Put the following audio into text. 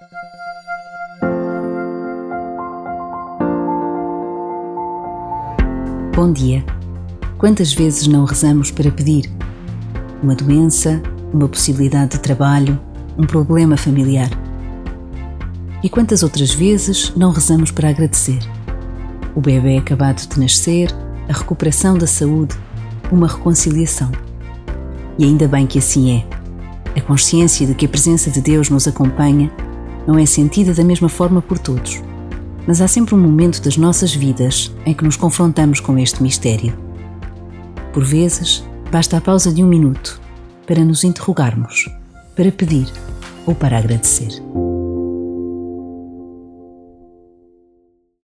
Bom dia. Quantas vezes não rezamos para pedir? Uma doença, uma possibilidade de trabalho, um problema familiar. E quantas outras vezes não rezamos para agradecer? O bebê acabado de nascer, a recuperação da saúde, uma reconciliação. E ainda bem que assim é. A consciência de que a presença de Deus nos acompanha não é sentida da mesma forma por todos. Mas há sempre um momento das nossas vidas em que nos confrontamos com este mistério. Por vezes, basta a pausa de 1 minuto para nos interrogarmos, para pedir ou para agradecer.